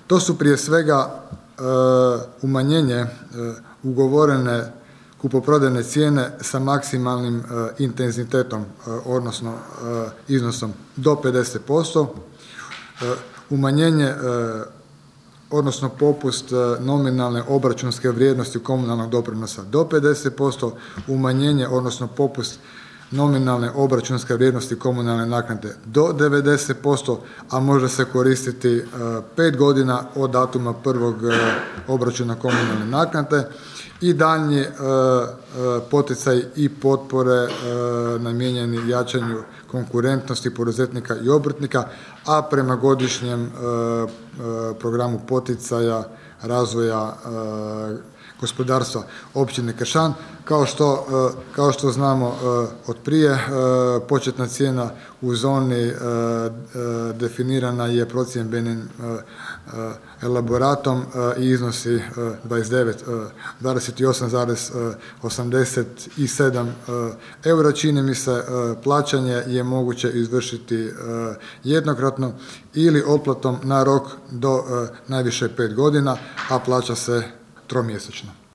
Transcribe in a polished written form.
To su prije svega umanjenje ugovorene kupoprodajne cijene sa maksimalnim intenzitetom, odnosno iznosom do 50%, umanjenje odnosno popust nominalne obračunske vrijednosti komunalnog doprinosa do 50%, umanjenje odnosno popust nominalne obračunske vrijednosti komunalne naknade do 90%, a može se koristiti 5 godina od datuma prvog obračuna komunalne naknade i daljnji poticaj i potpore namijenjeni jačanju konkurentnosti poduzetnika i obrtnika, a prema godišnjem programu poticaja razvoja gospodarstva općine Kršan. Kao što znamo od prije, početna cijena u zoni definirana je procijenbenim elaboratom i iznosi 28,87 eura. Čini mi se, plaćanje je moguće izvršiti jednokratno ili otplatom na rok do najviše 5 godina, a plaća se tromjesečno.